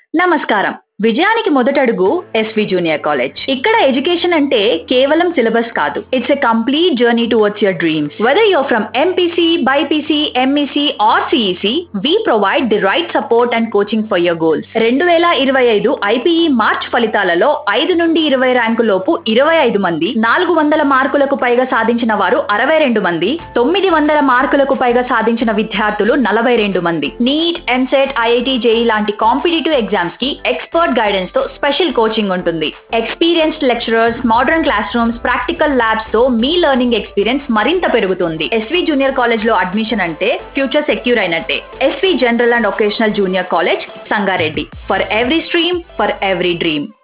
నమస్కారం. విజయానికి మొదటడుగు ఎస్వి జూనియర్ కాలేజ్. ఇక్కడ ఎడ్యుకేషన్ అంటే కేవలం సిలబస్ కాదు. It's a complete journey towards your dreams. Whether you're from MPC, BiPC, MEC or CEC, we provide the right support and coaching for your goals. 2025 IPE March ఫలితాలలో 5 నుండి 20 rank లోపు 25 మంది, 400 మార్కులకు పైగా సాధించిన వారు 62 మంది, 900 మార్కులకు పైగా సాధించిన విద్యార్థులు 42 మంది. నీట్, ఎంసెట్, ఐఐటీ, జేఈ లాంటి కాంపిటేటివ్ ఎగ్జామ్స్ కి ఎక్స్పర్ట్ గైడెన్స్ తో స్పెషల్ కోచింగ్ ఉంటుంది. Experienced lecturers, modern class rooms, practical labs తో మీ లెర్నింగ్ ఎక్స్పీరియన్స్ మరింత పెరుగుతుంది. ఎస్వి జూనియర్ కాలేజ్ లో అడ్మిషన్ అంటే ఫ్యూచర్ సెక్యూర్ అయినట్టే. SV general and vocational junior college, Sangareddy. For every stream, for every dream.